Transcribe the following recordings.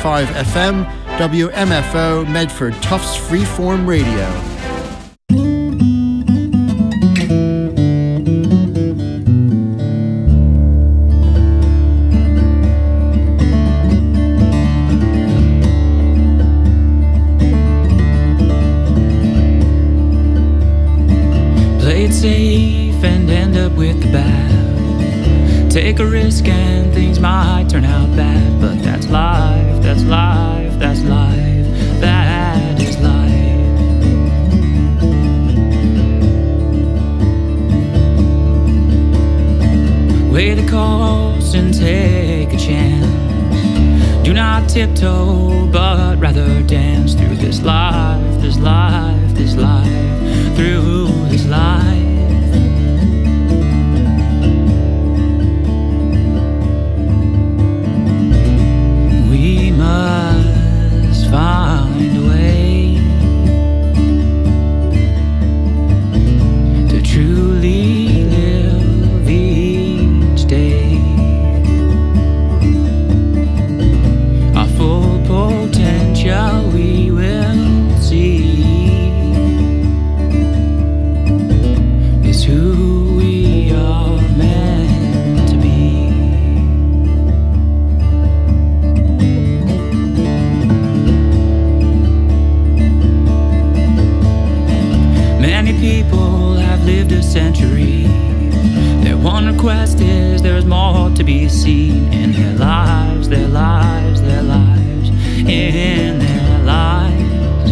101.5 FM, WMFO, Medford Tufts Freeform Radio. Play it safe and end up with the bad. Take a risk and things might turn out bad, but that's life, that's life, that's life, that is life. Weigh the cost and take a chance. Do not tiptoe, but rather dance through this life, this life, this life, through this life. We must find a way to truly live each day. Our full potential we will see is who we are meant to be. Many people have lived a century. Their one request is there's more to be seen in their lives, their lives, their lives, in their lives.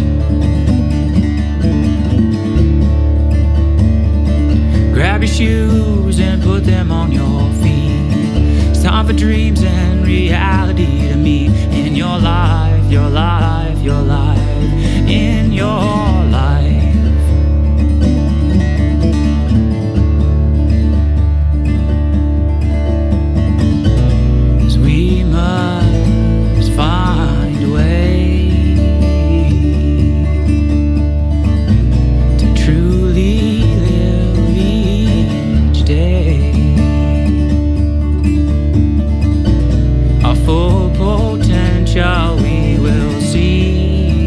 Grab your shoes and put them on your feet. It's time for dreams and reality to meet in your life, your life, your life, in your life. 'Cause we must find a way to truly live each day. Our full potential we will see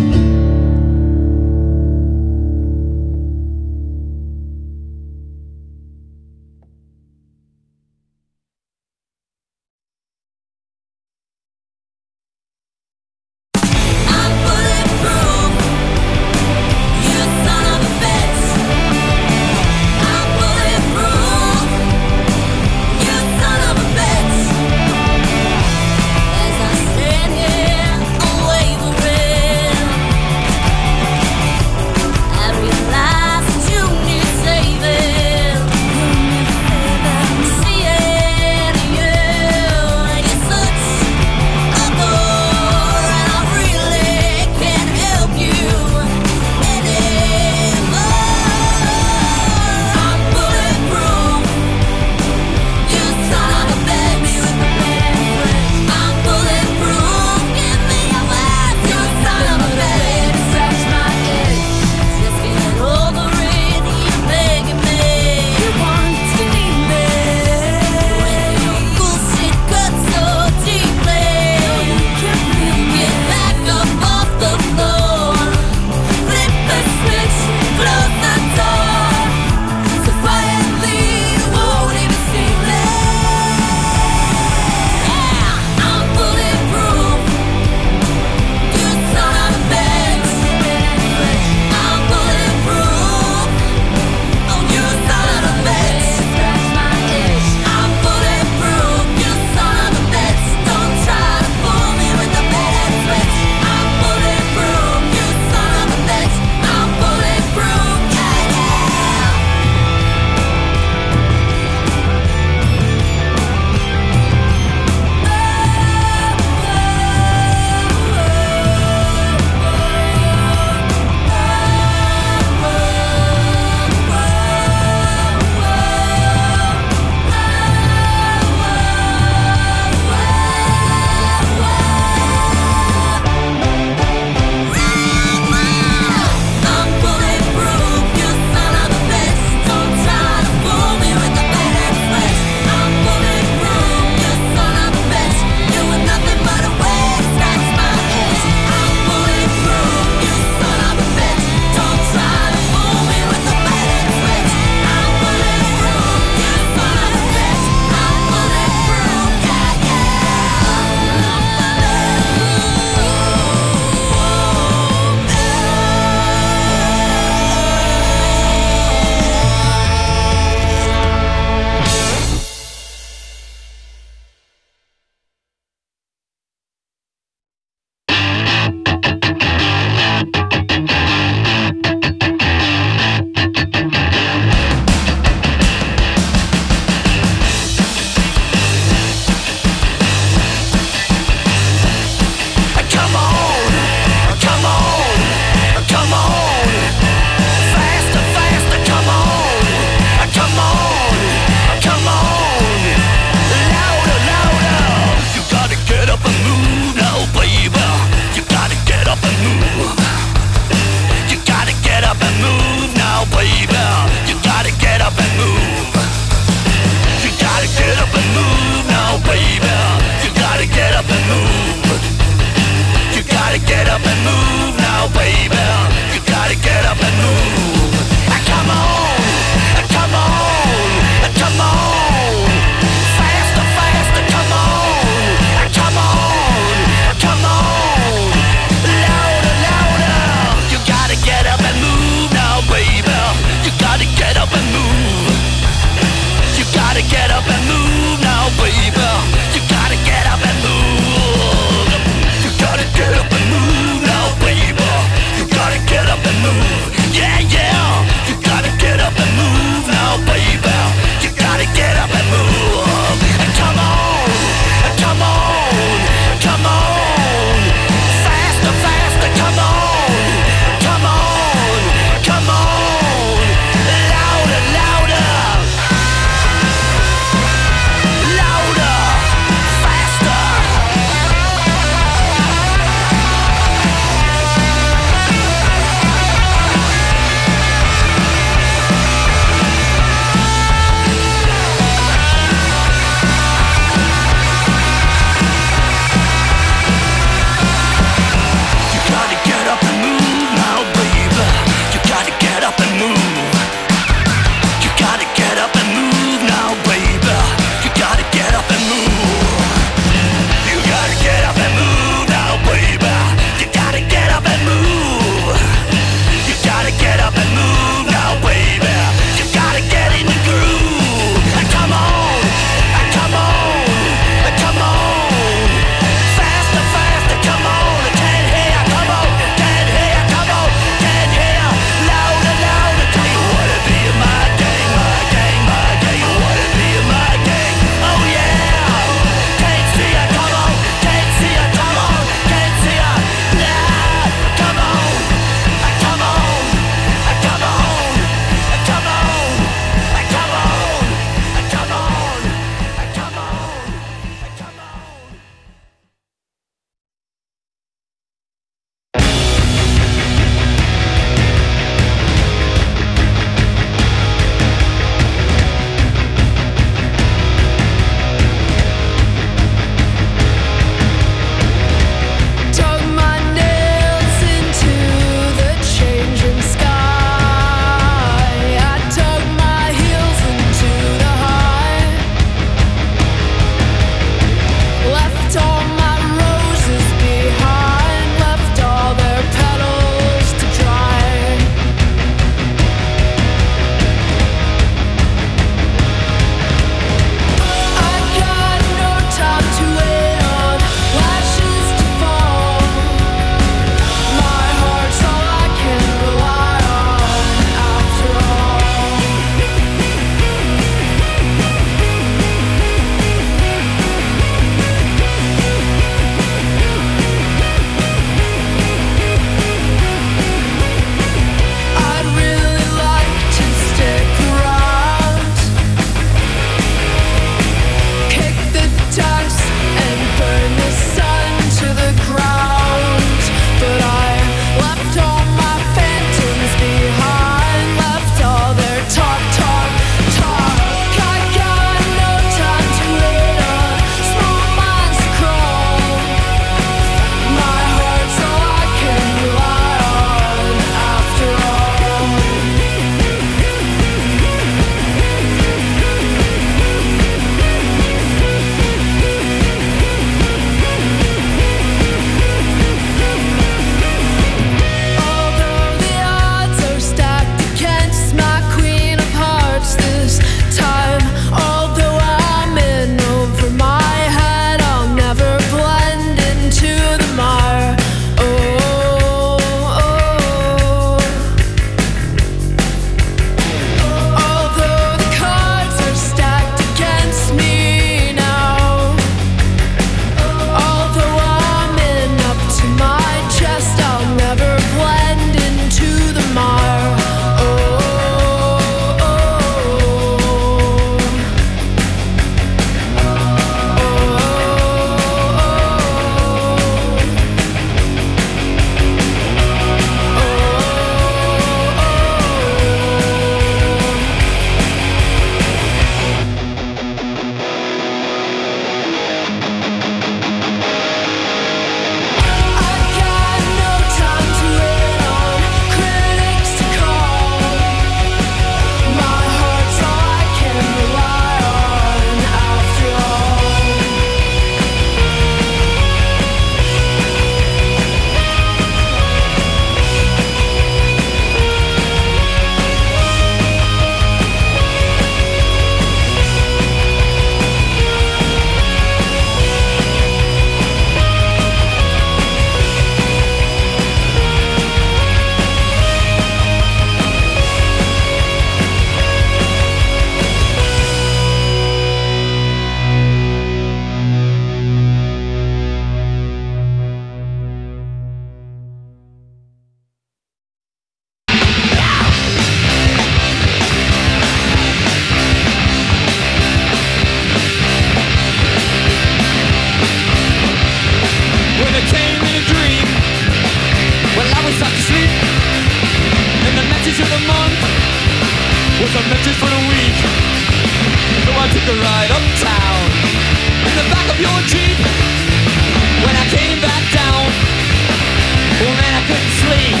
was a message for the weak. So I took a ride uptown in the back of your Jeep. When I came back down, oh man, I couldn't sleep.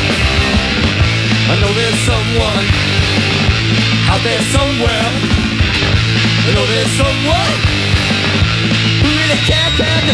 I know there's someone out there somewhere. I know there's someone who really care.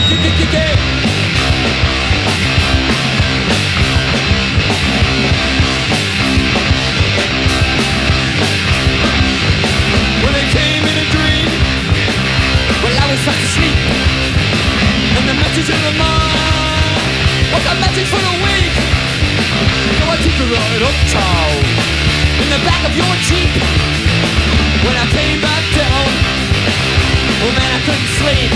When it came in a dream, well, I was fast asleep, and the message in the mind was a message for the weak. So I took a ride uptown in the back of your Jeep. When I came back down, oh man, I couldn't sleep.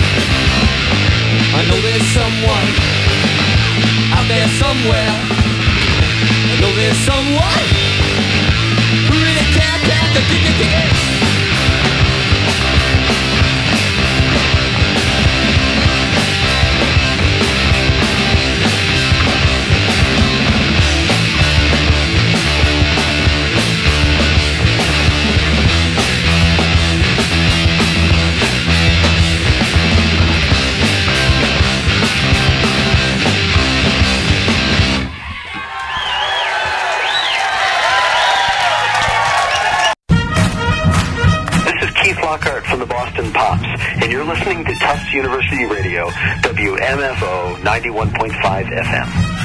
I know there's someone out there somewhere. I know there's someone who really care. From the Boston Pops, and you're listening to Tufts University Radio, WMFO 91.5 FM.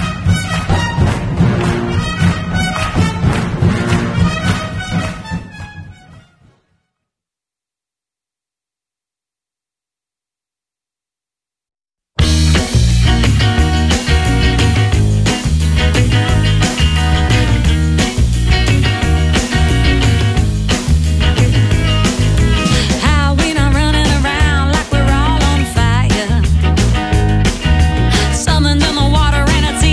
Summoned in the water and it's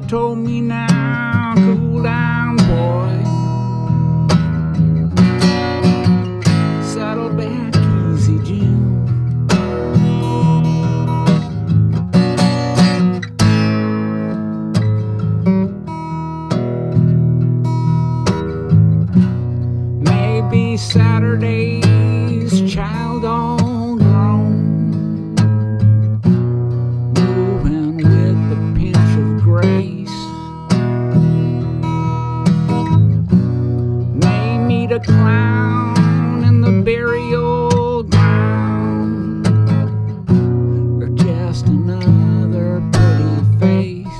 told me now, cool down, boy. Settle back easy, Jim. Maybe Saturday's child all grown, moving with a pinch of grace. May meet a clown in the burial ground, or just another pretty face.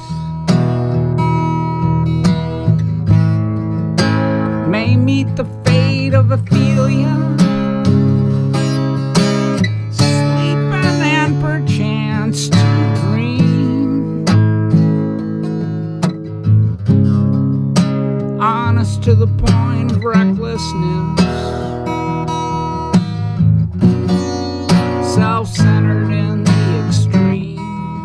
May meet the fate of Ophelia, sleeping and perchance to dream, honest to the point of recklessness, self-centered in the extreme.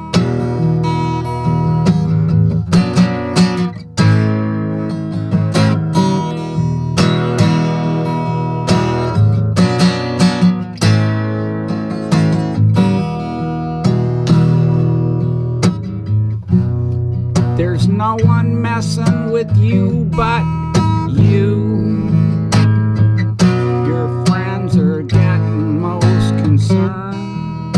There's no one messing with you but you. Your friends are getting most concerned.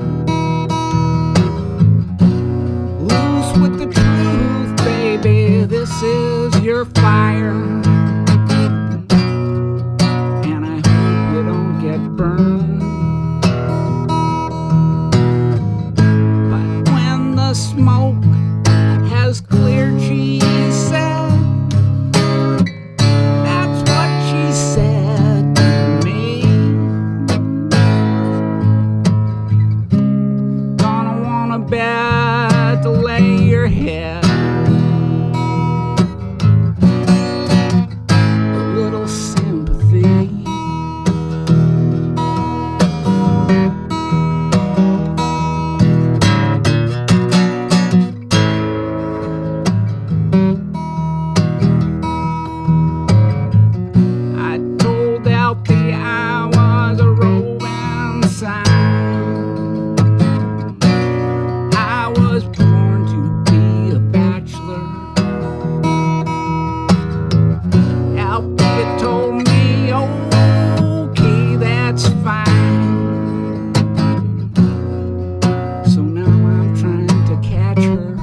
Loose with the truth, baby, this is your fire. And I hope you don't get burned. But when the smoke has cleared, she said, that's what she said to me. Gonna want a bed to lay your head, a little sympathy. I told Alfie I was a roving sign. I was born to be a bachelor. Alfie told me, okay, that's fine. So now I'm trying to catch her.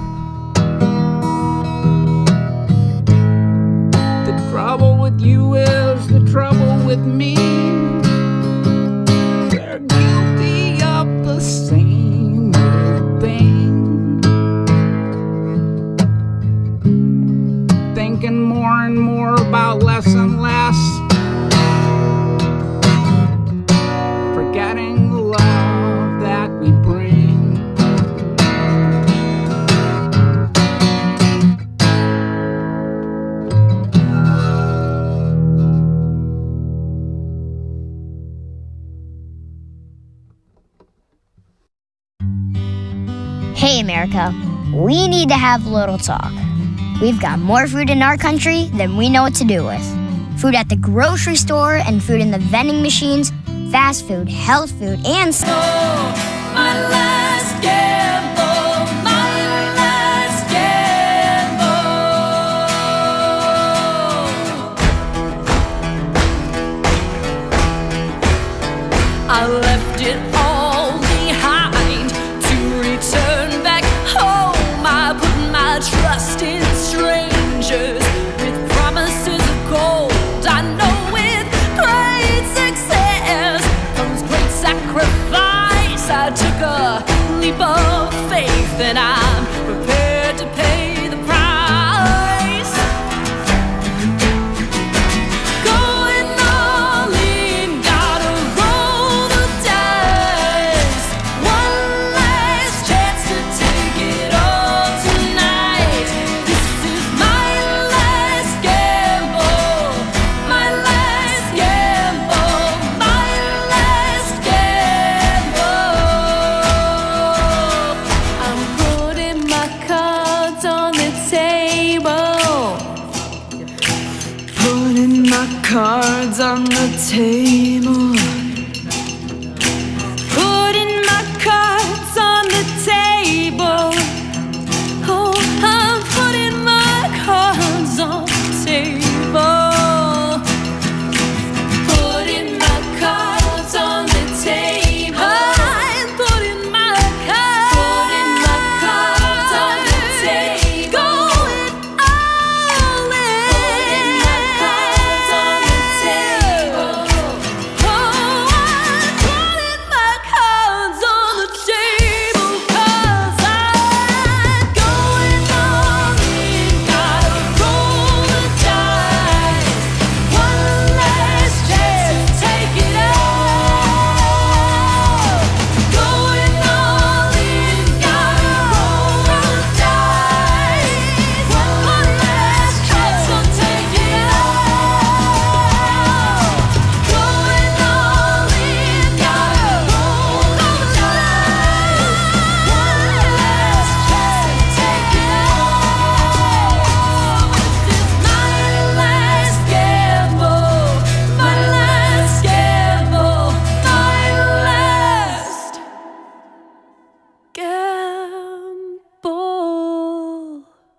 The trouble with you is the trouble with me. We're guilty of the same old thing. Thinking more and more about less and less. Forgetting the love that we bring. Hey, America, we need to have a little talk. We've got more food in our country than we know what to do with. Food at the grocery store and food in the vending machines, fast food, health food, and My last gamble, my last gamble. I left it all behind to return back home. I put my trust in strangers with promises of gold. I know with great success comes great sacrifice. I took a leap of faith and I'm prepared to pay the price. Going all in, gotta roll the dice. table, putting my cards on the table. Oh, I'm putting my cards on the table, putting my cards on the table. I'm putting my cards on the table, going all in. Putting my cards on the table. Oh, I'm putting my cards on the table, 'cause I'm going all in. Gotta roll the dice, one last chance to take it out. Going all in, gotta roll the dice, one last chance to take it out. Going all in, gotta roll the dice, one last chance to take it out. This is my last gamble, my last gamble, my last gamble.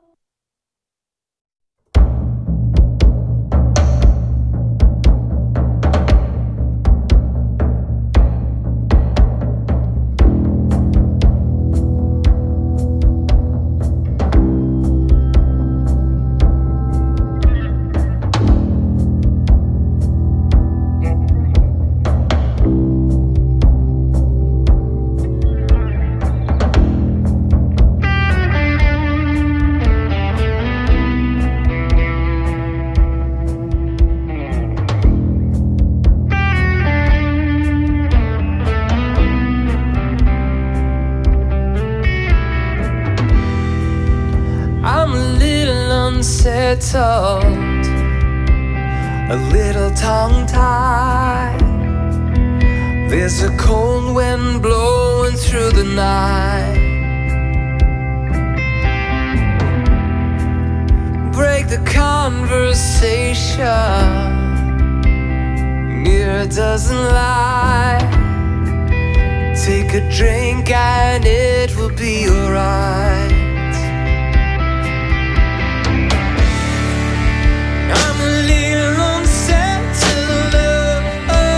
I'm a little unsettled, a little tongue-tied. There's a cold wind blowing through the night. Break the conversation, mirror doesn't lie. Take a drink and it will be alright. I'm a little unsettled.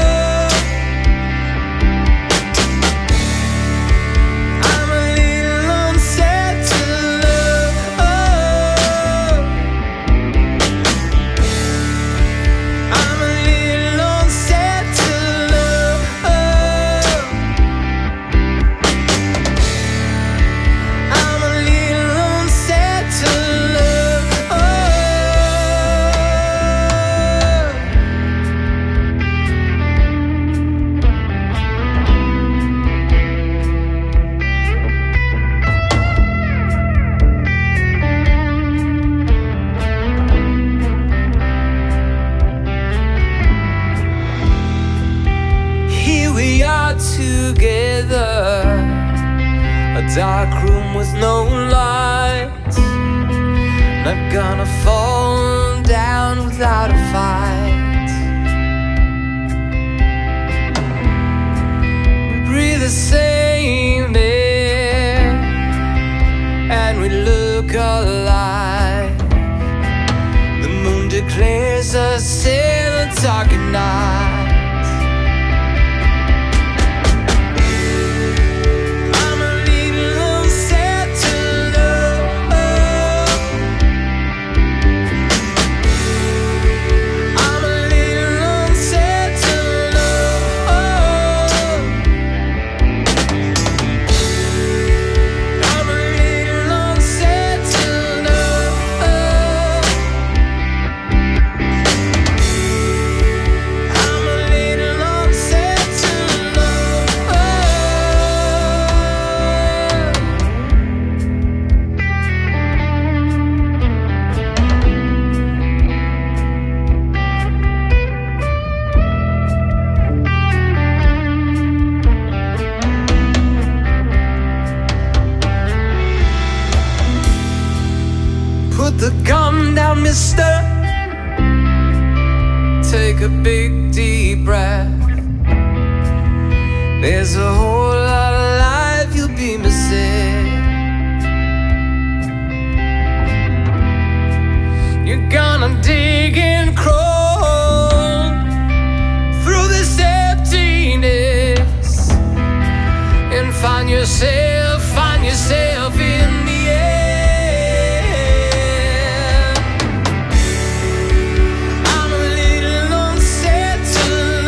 I'm a little unsettled. I'm a little unsettled. I'm a little Here we are together, a dark room with no light. Not gonna fall down without a fight. We breathe the same air and we look alike. The moon declares us in the dark at night. I'm a little unsettled. I'm a little unsettled. I'm a little unsettled. I'm a little Put the gun down, mister. Take a big deep breath. There's a whole lot of life you'll be missing. You're gonna dig and crawl through this emptiness and find yourself in the air. I'm a little unsettled.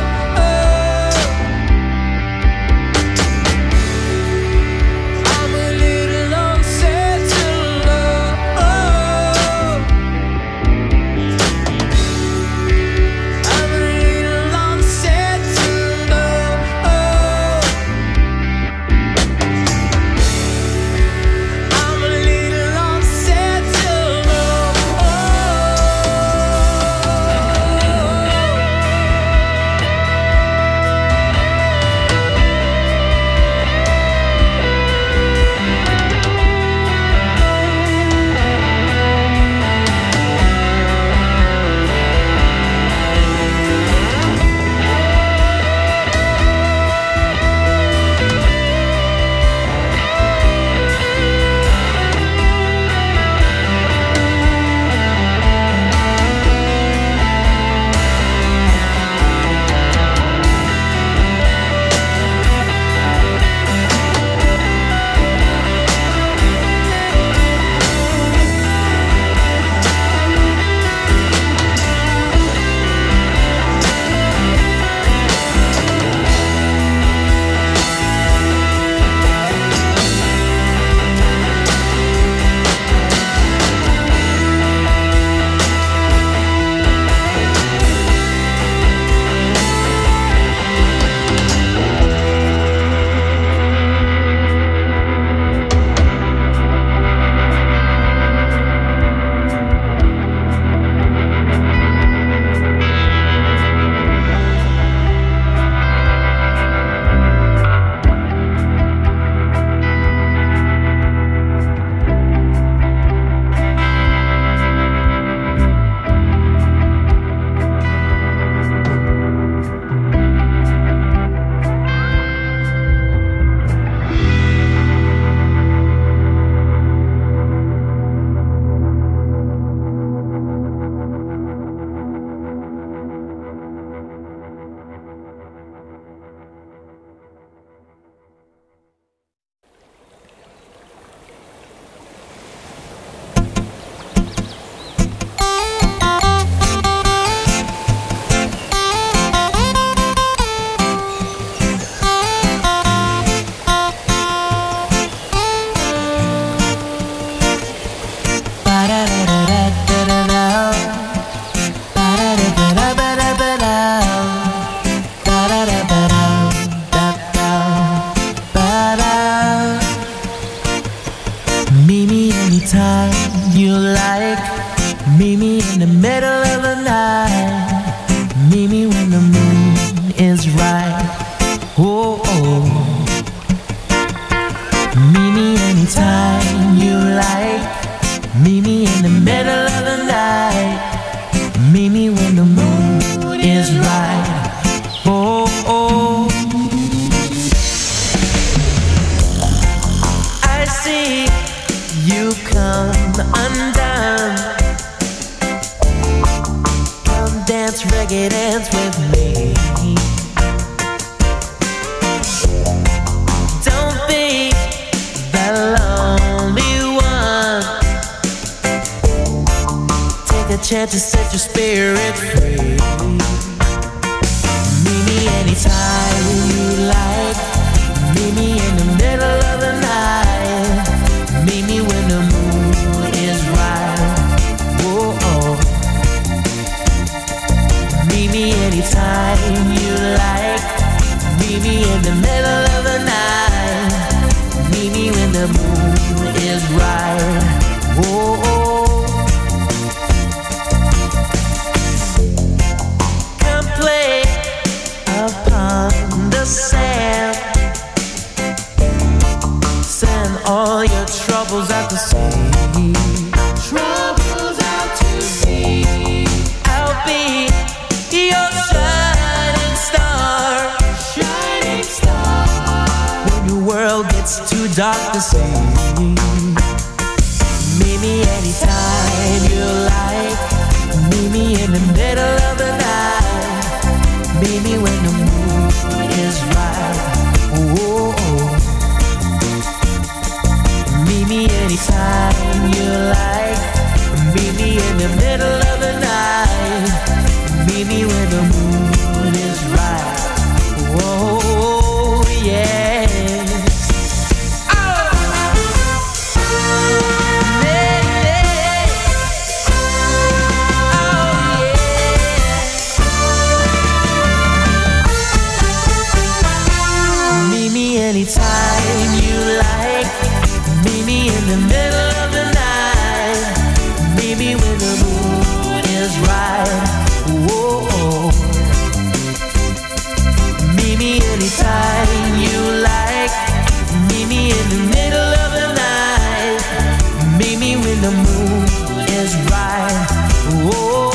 I'm a little unsettled. I'm a little unsettled. I'm a little unsettled. Meet me anytime you like. Meet me in the middle of the night. Meet me when the moon is right. Oh, oh. Meet me anytime you like. Meet me in the middle of the night. Meet me when the moon is right. Oh, oh. I see you come undone. Come dance, reggae dance with me. Don't be the lonely one. Take a chance to set your spirit free. Meet me anytime you like. Meet me in the middle of the night. Meet me when the moon is right. Whoa, oh. Meet me anytime you like. Meet me in the middle of the night. Meet me when the moon is right. Whoa, oh. Come play upon dark to see. Meet me anytime you like. Meet me in the middle of the night. Meet me when the moon is right. Oh, meet me anytime you like. Meet me in the middle of the night. Meet me when the moon is right. Oh, yes. Anytime you like. Meet me in the middle of the night. Meet me when the moon is right. Whoa. Meet me anytime you like. Meet me in the middle of the night. Meet me when the moon is right. Whoa.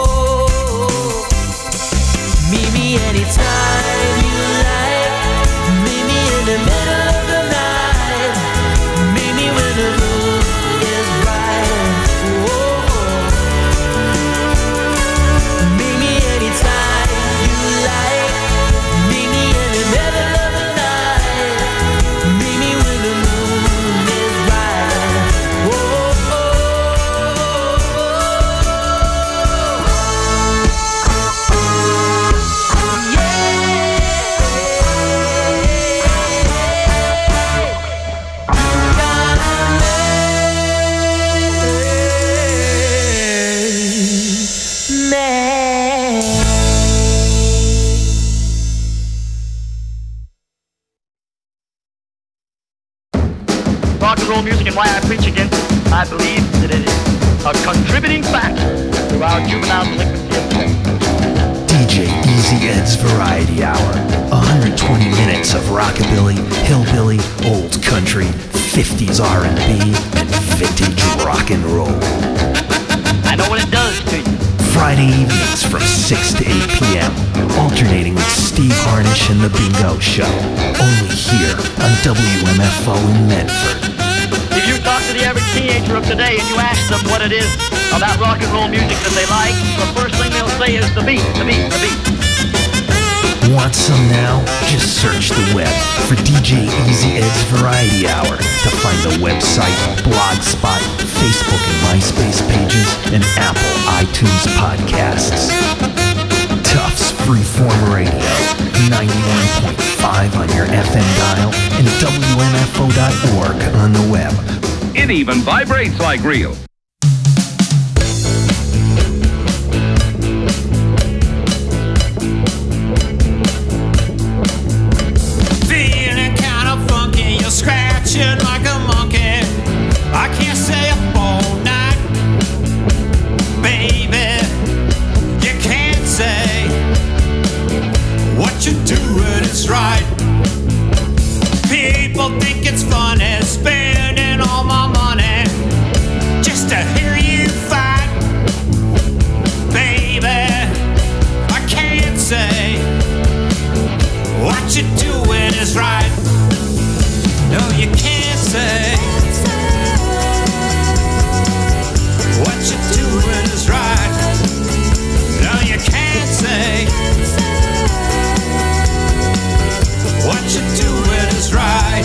Meet me anytime you like. Meet me in the middle of the night. Meet me when the moon is right. Whoa. Meet me anytime you like. Meet me in the middle of the night. Meet me when the moon is right. Whoa. Rock and roll music and why I preach against it. I believe that it is a contributing factor to our juvenile delinquency of sex. DJ Easy Ed's Variety Hour. 120 minutes of rockabilly, hillbilly, old country, 50s R&B, and vintage rock and roll. I know what it does to you. Friday evenings from 6 to 8 p.m. Alternating with Steve Harnish and The Bingo Show. Only here on WMFO in Medford. If you talk to the average teenager of today and you ask them what it is about rock and roll music that they like, the first thing they'll say is the beat, the beat, the beat. Want some now? Just search the web for DJ Easy Ed's Variety Hour to find the website, Blogspot, Facebook and MySpace pages, and Apple iTunes podcasts. Tufts Freeform Radio, 91.5 on your FM dial and WMFO.org on the web. It even vibrates like real. Scratching like a monkey, I can't stay up all night. Baby, you can't say what you're doing is right. People think it's funny spending all my money just to hear you fight. Baby, I can't say what you're doing is right. No, you can't say what you're doing is right. No, you can't say what you're doing is right.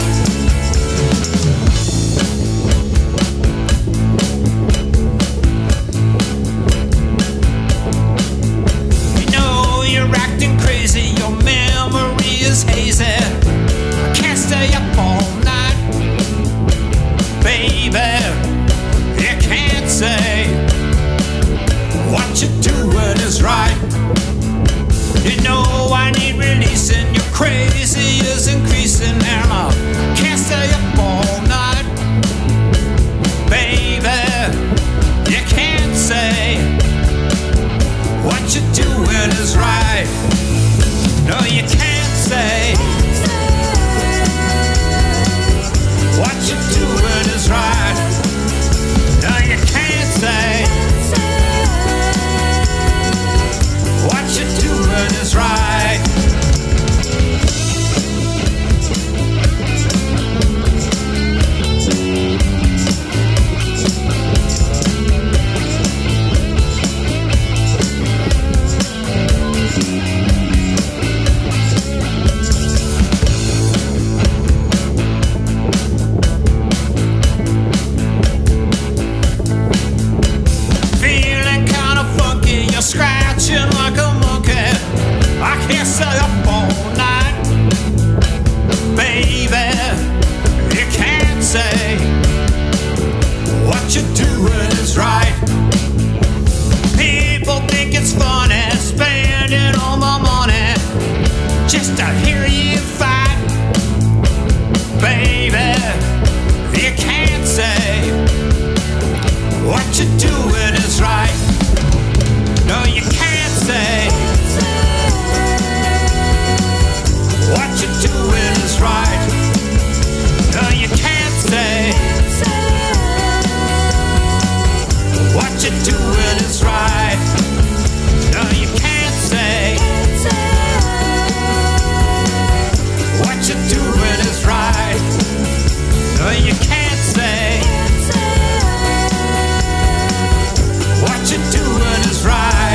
You know you're acting crazy, your memory is hazy. I can't stay up all night. Baby, you can't say what you're doing is right. You know I need releasing, your crazy is increasing, and I can't stay up all night. Baby, you can't say what you're doing is right. No, you can't say what you're doing is right. No, you can't say what you're doing is right. can't stay up all night. Baby, you can't say what you're doing is right. People think it's funny spending all my money just to hear you fight. Baby, you can't say what you're doing is right. No, you can't say what you're doing is right. No, you can't say what you're doing is right. No, you can't say what you're doing is right. No, you can't say what you're doing is right.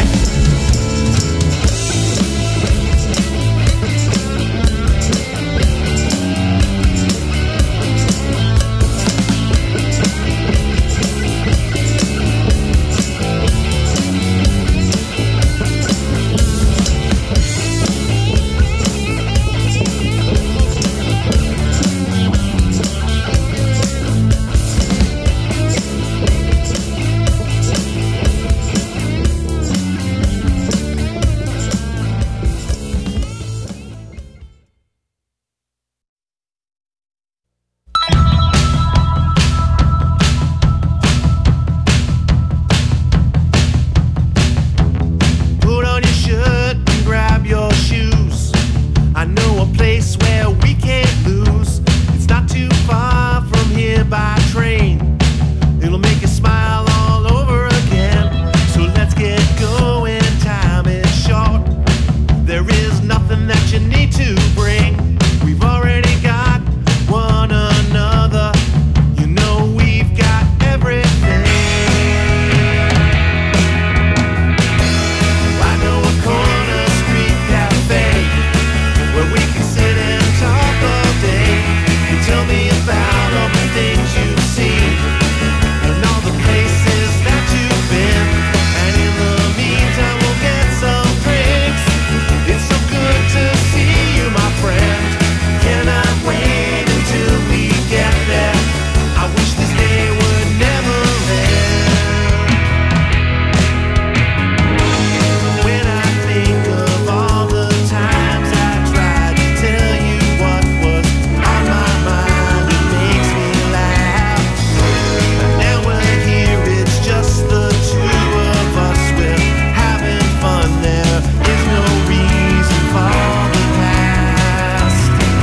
Put on your shirt and grab your shoes. I know a place where we can't lose. It's not too far from here by train. It'll make you smile all over again. So let's get going, time is short. There is nothing that you need to bring. We've already got one another. You know we've got everything. I know a corner street cafe where we can sit and talk all day. You tell me about all the things you've seen and all the places that you've been. And in the meantime, we'll get some drinks. It's so good to see you, my friend. Cannot wait until we get there. I wish this day would never end. When I think of all the times I tried to tell you what was on my mind, it makes me laugh. Now we're here, it's just the two of us. We're having fun, there is no reason for the past.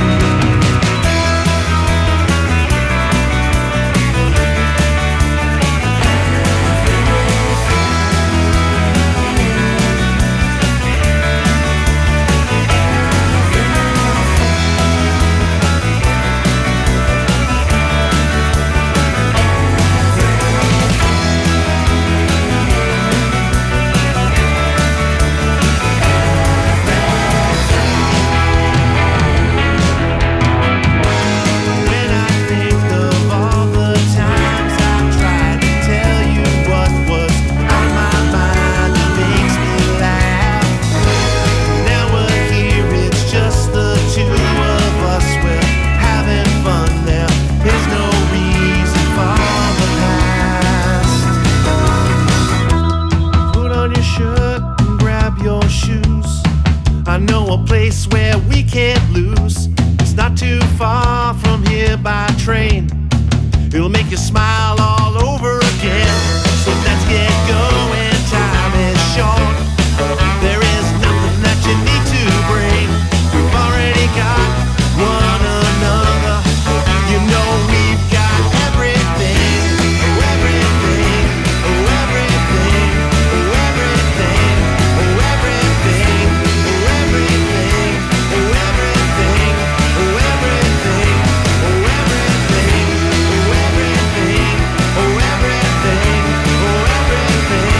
When I think of all the times I tried to tell you what was on my mind, it makes me laugh. Now we're here, it's just the two of us. We're having fun, there is no reason for the past. Put on your shirt and grab your shoes. I know a place where we can't lose. It's not too far from here by train. It'll make you smile all over again. So let's get going, time is short. There is nothing that you need to bring. We've already got one another. You know we've got everything. Oh, everything. Oh, everything. Oh, everything. Oh, everything. Oh, everything. Oh, everything. Oh, everything. Oh, everything. Oh, everything. Oh, everything. Oh, everything.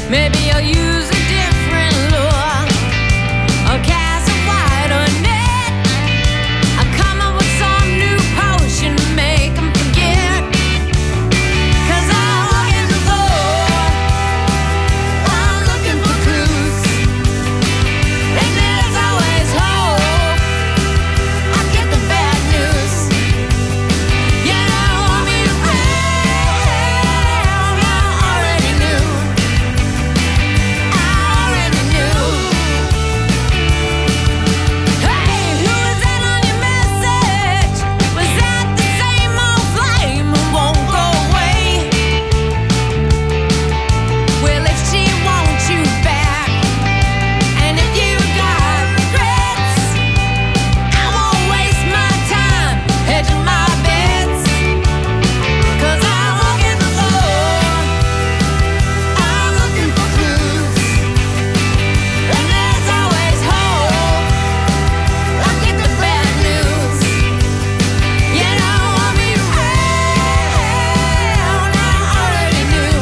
Maybe I'll use a different lure. I'll cast a wider net. I'll come up with some new potion to make them forget. 'Cause I'm looking for, I'm looking for clues. And there's always hope. I get the bad news. You don't want me around. I already knew. I already knew. Hey, who was that on your message? Was that the same old flame who won't go away? Well, if she wants you back, and if you got regrets, I won't waste my time hedging my bets. 'Cause I'm looking for clues. And there's always hope. I get the bad news. You don't want me around. I already knew.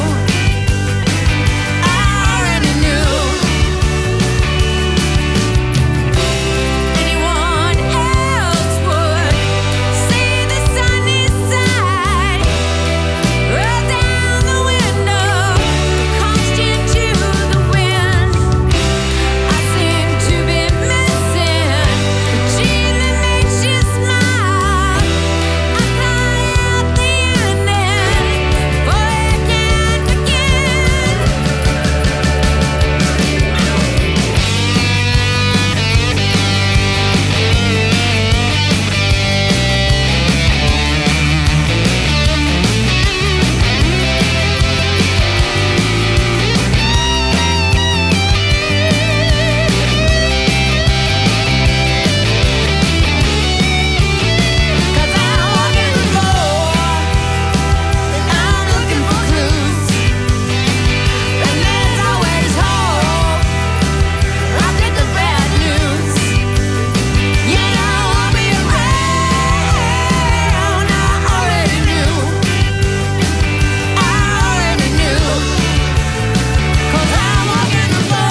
I already knew. Anyone else would see the sunny side. Roll down the window, caution to the wind. I seem to be missing the gene that makes you smile. I fly out the ending before it can begin. Cause I'm looking for clues. And there's always hope. I get the bad news. You don't want me around. I already knew. I already knew. 'Cause I'm looking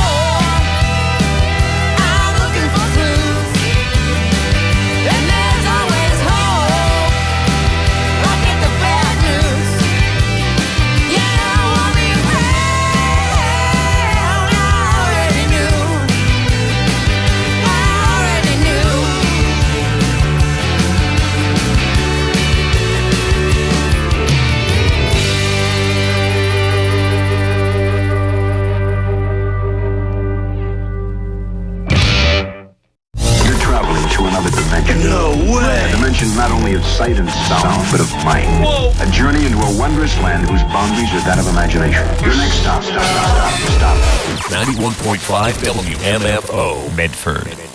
for clues. And there's always hope. I get the bad news. You don't want me around. I already knew. I already knew. You're traveling to another dimension. No way! A dimension not only of sight and sound, but of mind. Whoa. A journey into a wondrous land whose boundaries are that of imagination. Your next stop. 91.5 WMFO, Medford.